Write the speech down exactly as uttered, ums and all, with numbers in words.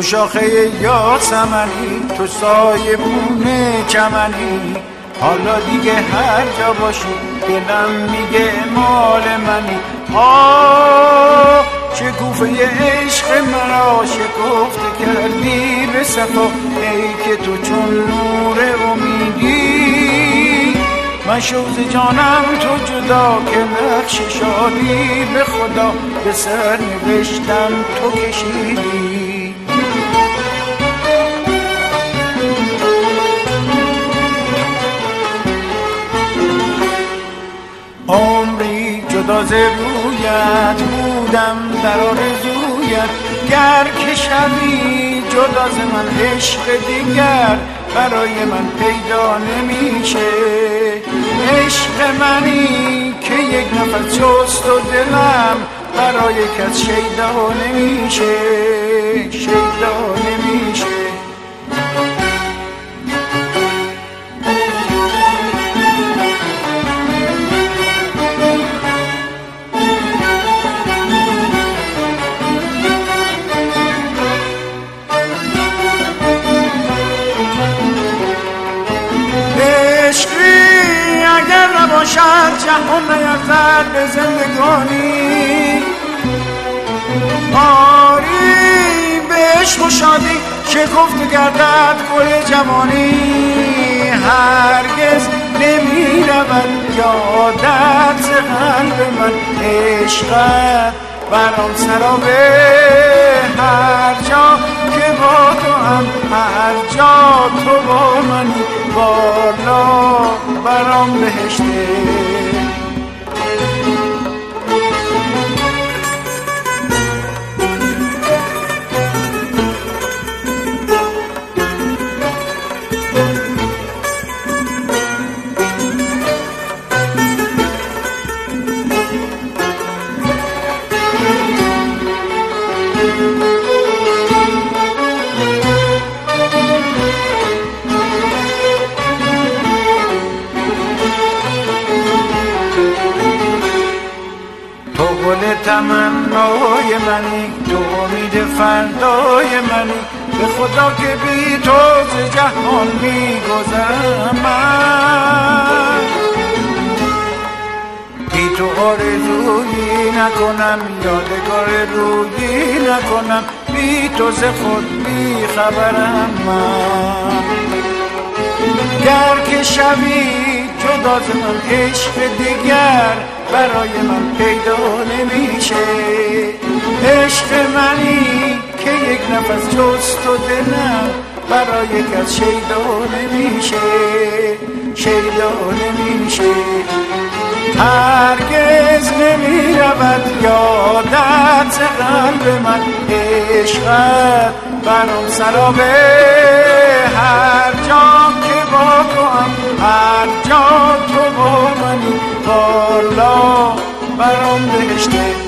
شاخه یاسمنی، تو سایبون چمنی، حالا دیگه هر جا باشی دلم میگه مال منی. آه شکوفه عشق مرا شکفته کردی به صفا، ای که تو چون نور امیدی، من شوز جانم تو جدا که نقش شادی به خدا به سر نوشتم تو کشیدی. عمری جدا ز رویت بودم در آرزویت، گر که شوی جدا ز من عشق دیگر برای من پیدا نمیشه. عشق منی که یک نفس جست و دلم برای کس شیدا نمیشه، شیدا نمیشه. شهر جهان نیفتد به زندگانی، آری به عشق و شادی شکفته گردد گل جوانی. هرگز نمی رود یادت ز قلب من، عشقت برام سرابه هر جا که با تو هم، هر جا تو با منی بالا برام بهشته. گل تمنای منی، تو امید فردای منی، به خدا که بی تو ز جهان میگذرم من. بی تو آرزویی نکنم، یادگار رویی نکنم، بی تو ز خود بی خبرم من. گر که شوی جدا ز من عشق دیگر برای من پیدا نمیشه. عشق منی که یک نفس جست و دلم برای کس شیدا نمیشه، شیدا نمیشه. هرگز نمی رود یادت ز قلب من، عشقت برام سرابه هر جا که با تو هم، هر جا تو با منی بالا برام بهشته.